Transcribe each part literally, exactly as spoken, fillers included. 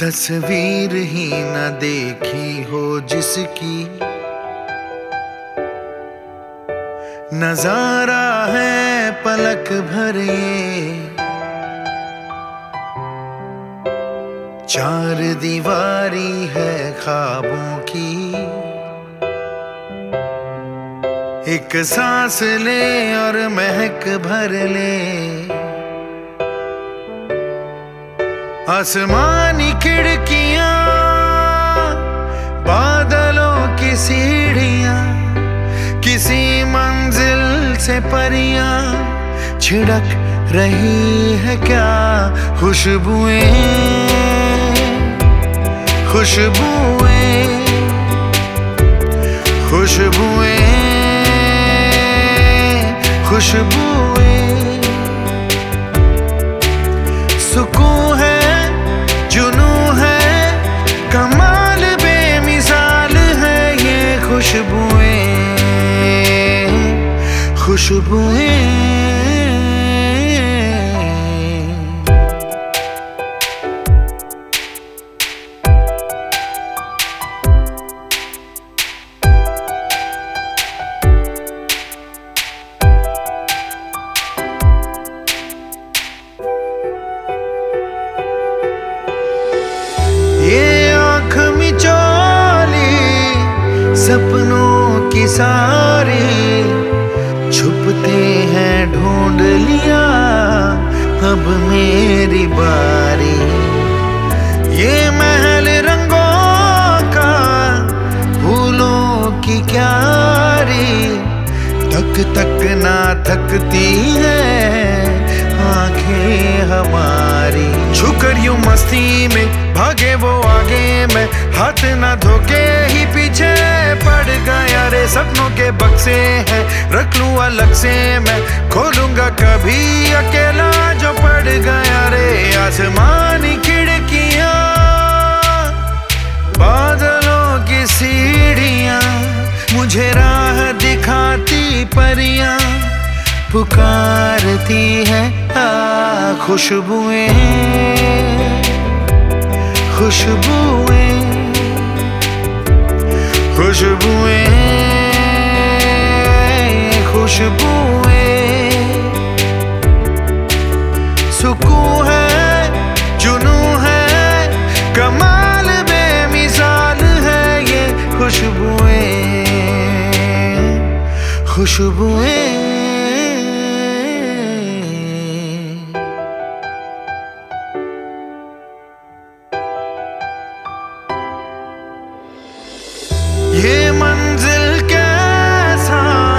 तस्वीर ही न देखी हो जिसकी, नजारा है पलक भर ये। चार दीवारी है ख्वाबों की, एक सांस ले और महक भर ले। आसमानी खिड़कियां, बादलों की सीढ़ियां, किसी मंजिल से परियां छिड़क रही है क्या खुशबुएं, खुशबुएं, खुशबुएं, खुशबुएं। सुकून है, जुनू है, कमाल बेमिसाल है ये खुशबुएं, खुशबुएं। सपनों की सारी छुपते हैं ढूंढ लिया, अब मेरी बारी। ये महल रंगों का, फूलों की क्यारी, तक तक ना थकती है आंखें हमारी। छुकर यूं मस्ती में भागे वो आगे, मैं हाथ ना धोके ही पीछे पड़ गया रे। सपनों के बक्से हैं, रख लूं अलग से मैं, खोलूंगा कभी अकेला जो पड़ गया रे। आसमानी खिड़कियां, बादलों की सीढ़ियां, मुझे राह दिखाती परियां पुकारती है आ खुशबुएं, खुशबुएं, खुशबुएं, खुशबुएं। सुकून है, जुनू है, कमाल बेमिसाल है ये खुशबुएं, खुशबुएं। ये मंजिल कैसा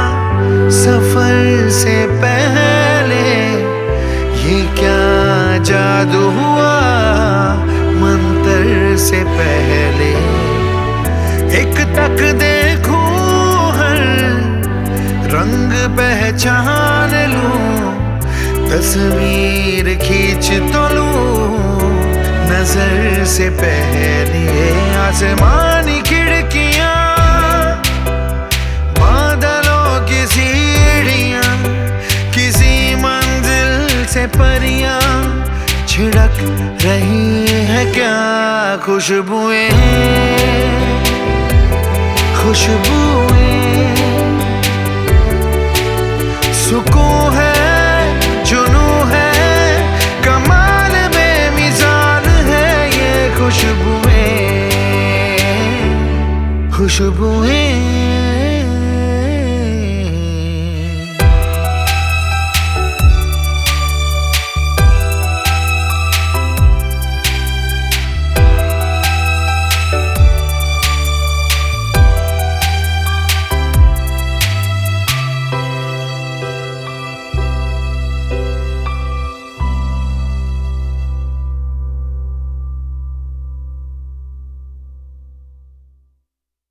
सफर से पहले, ये क्या जादू हुआ मंतर से पहले। एक तक देखूं हर रंग पहचान लूं, तस्वीर खींच तो लूं नजर से पहले। आसमानी खिड़कियां, सीढ़ियां, किसी मंजिल से परियां छिड़क रही है क्या खुशबुएं, खुशबुएं। सुकून है, जुनू है, कमाल बेमिसाल है ये खुशबुएं, खुशबुएं।